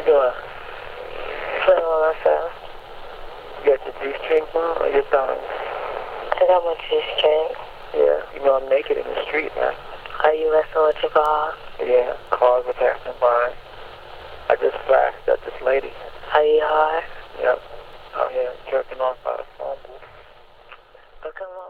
doing? Playing with myself. You got your G-strings on or your thongs? I got my G-string. Yeah, you know I'm naked in the street, man. Are you messing with your car? Yeah, cars are passing by. I just flashed at this lady. Are you hard? Yep. Out here jerking off by the phone booth. Oh, come on.